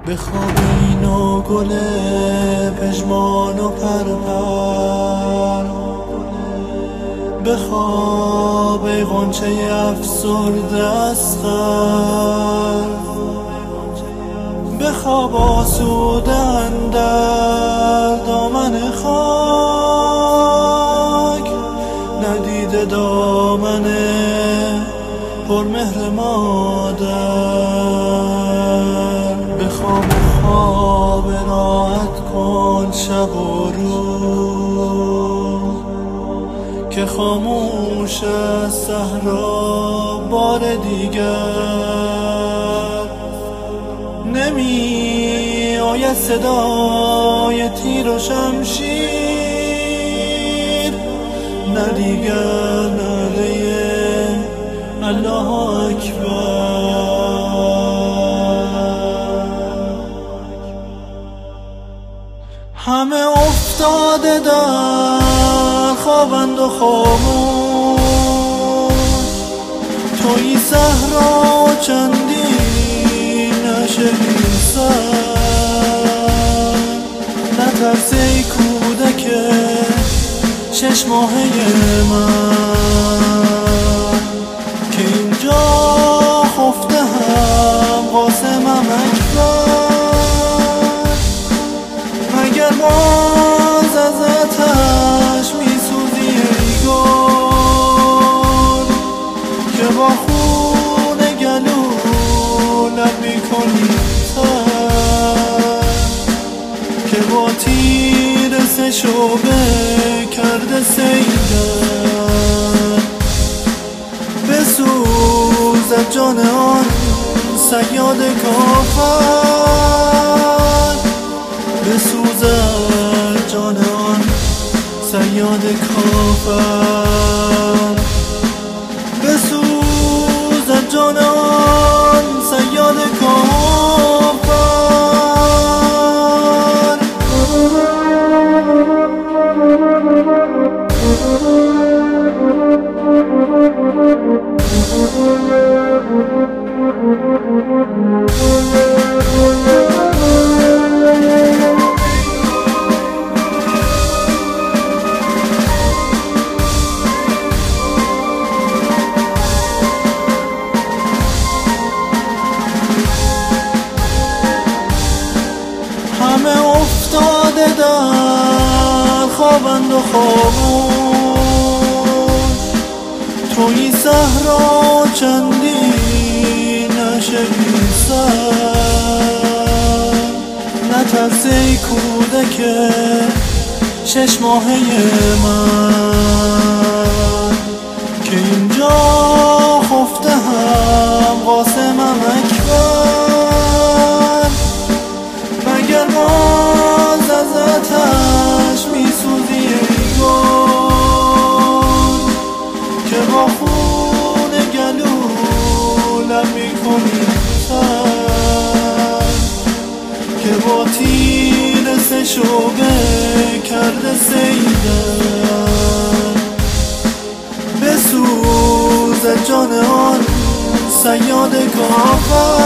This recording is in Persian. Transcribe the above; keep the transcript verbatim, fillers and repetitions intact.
بخواب اینو گل پژمان و پرپر، بخواب ای غنچه افسرده اصغر، بخواب آسوده اندر دامن خاک، ندیده دامن پرمهر مادر. بخواب خواب راحت کن شب و روز، که خاموش از صحرا بار دیگر نمی آید صدای تیر و شمشیر، نه دیگر نعره الله اکبر. همه افتاده در خوابند و خاموش، تویی صحرا و چندین نشوی سر، نترس ای کودک شش ماهه من، که اینجا خفته هم قاسمم اکبر. مگر باز از آتش میسوزی ای گل، که با خون گلو لب میکنی تر، که با تیر سه شعبه کرده صیدت. بسوزد جان آن صیاد کافر، بسوزد جان آن صیاد کافر، بسوزد جان آن صیاد کافر. همه افتاده در خوابند و خاموش، تویی صحرا چندین نشوی سر، نترس ای کودک شش ماهه من، که اینجا خفته هم قاسمم اکبر. مگر باز از آتش میسوزی ای گل، که با خون گلو لب میکنی تر، که با تیر سه شعبه کرده صیدت. بسوزد جان آن صیاد کافر،